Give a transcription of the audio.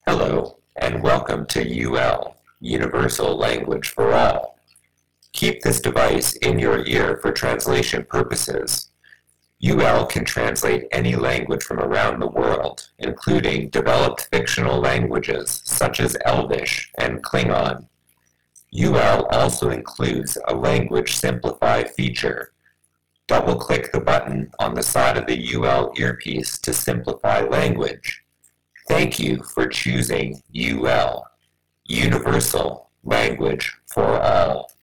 Hello, and welcome to UL, Universal Language for All. Keep this device in your ear for translation purposes. UL can translate any language from around the world, including developed fictional languages such as Elvish and Klingon. UL also includes a Language Simplify feature. Double-click the button on the side of the UL earpiece to simplify language. Thank you for choosing UL, Universal Language for All.